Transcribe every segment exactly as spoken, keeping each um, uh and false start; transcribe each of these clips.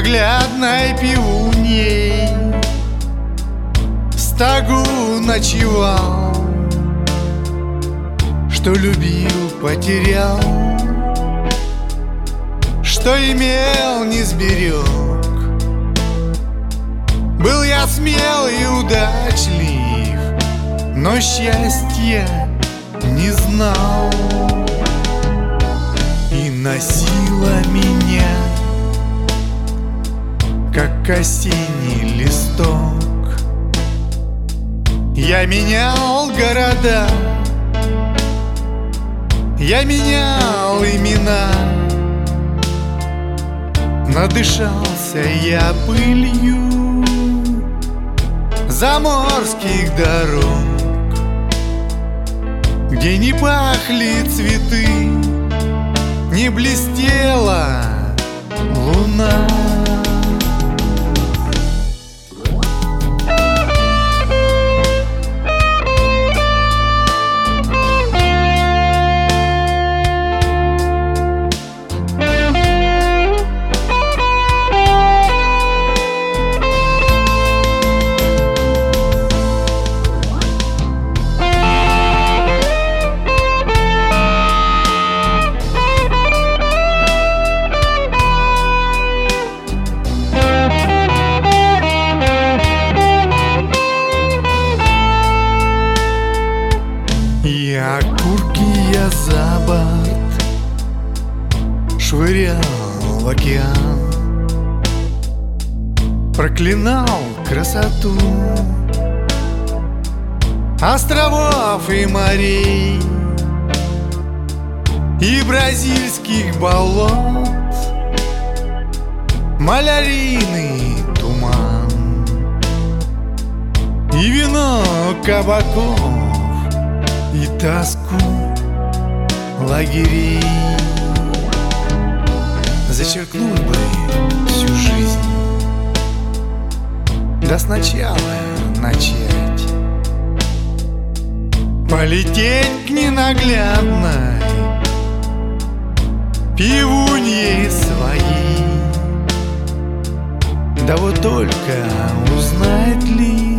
ненаглядной пивуней в стогу ночевал, что любил, потерял, что имел, не сберег. Был я смел и удачлив, но счастья не знал. И носила меня, как осенний листок. Я менял города, я менял имена. Надышался я пылью заморских дорог, где не пахли цветы, не блестела луна. И окурки я за борт швырял в океан, проклинал красоту островов и морей, и бразильских болот, малярийный туман, и вино кабаков, и тоску лагерей. Зачеркнуть бы всю жизнь, да сначала начать, полететь к ненаглядной пивунье своей. Да вот только узнает ли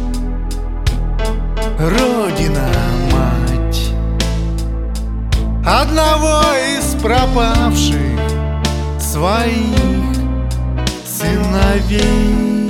Родина мать одного из пропавших своих сыновей?